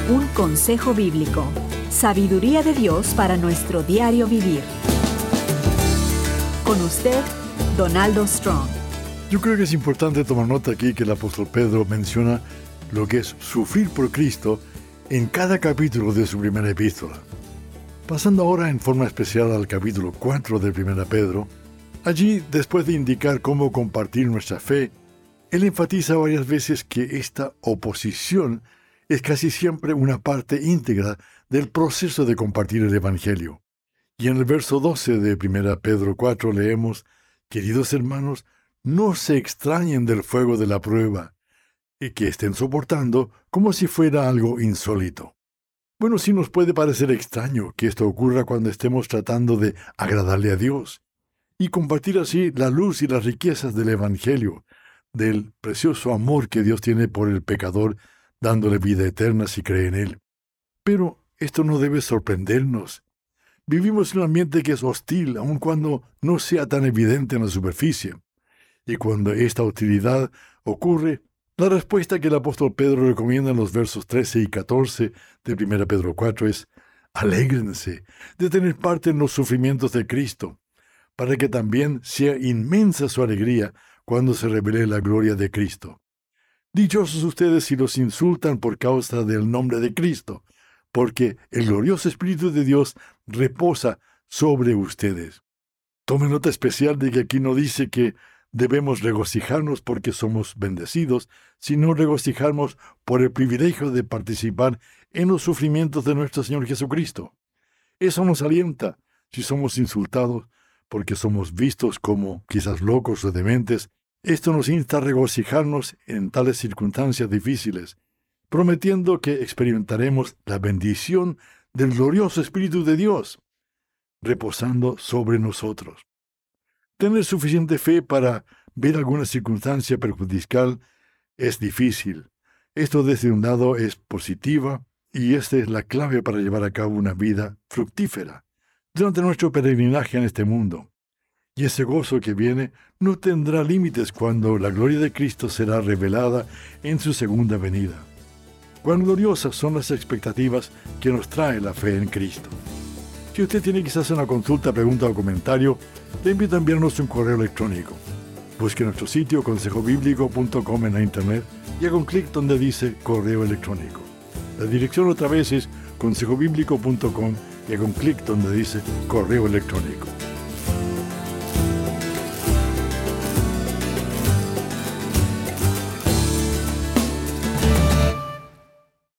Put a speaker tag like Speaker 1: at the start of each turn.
Speaker 1: Un consejo bíblico. Sabiduría de Dios para nuestro diario vivir. Con usted, Donaldo Strong.
Speaker 2: Yo creo que es importante tomar nota aquí que el apóstol Pedro menciona lo que es sufrir por Cristo en cada capítulo de su primera epístola. Pasando ahora en forma especial al capítulo 4 de 1 Pedro, allí, después de indicar cómo compartir nuestra fe, él enfatiza varias veces que esta oposición es casi siempre una parte íntegra del proceso de compartir el Evangelio. Y en el verso 12 de 1 Pedro 4 leemos: «Queridos hermanos, no se extrañen del fuego de la prueba, y que estén soportando como si fuera algo insólito». Bueno, sí nos puede parecer extraño que esto ocurra cuando estemos tratando de agradarle a Dios y compartir así la luz y las riquezas del Evangelio, del precioso amor que Dios tiene por el pecador, dándole vida eterna si cree en Él. Pero esto no debe sorprendernos. Vivimos en un ambiente que es hostil, aun cuando no sea tan evidente en la superficie. Y cuando esta hostilidad ocurre, la respuesta que el apóstol Pedro recomienda en los versos 13 y 14 de 1 Pedro 4 es: alégrense de tener parte en los sufrimientos de Cristo, para que también sea inmensa su alegría cuando se revele la gloria de Cristo. Dichosos ustedes si los insultan por causa del nombre de Cristo, porque el glorioso Espíritu de Dios reposa sobre ustedes. Tome nota especial de que aquí no dice que debemos regocijarnos porque somos bendecidos, sino regocijarnos por el privilegio de participar en los sufrimientos de nuestro Señor Jesucristo. Eso nos alienta si somos insultados porque somos vistos como quizás locos o dementes. Esto nos insta a regocijarnos en tales circunstancias difíciles, prometiendo que experimentaremos la bendición del glorioso Espíritu de Dios, reposando sobre nosotros. Tener suficiente fe para ver alguna circunstancia perjudicial es difícil. Esto, desde un lado, es positiva, y esta es la clave para llevar a cabo una vida fructífera durante nuestro peregrinaje en este mundo. Y ese gozo que viene no tendrá límites cuando la gloria de Cristo será revelada en su segunda venida. Cuán gloriosas son las expectativas que nos trae la fe en Cristo. Si usted tiene quizás una consulta, pregunta o comentario, le invito a enviarnos un correo electrónico. Busque nuestro sitio consejobiblico.com en la internet y haga un clic donde dice correo electrónico. La dirección otra vez es consejobiblico.com y haga un clic donde dice correo electrónico.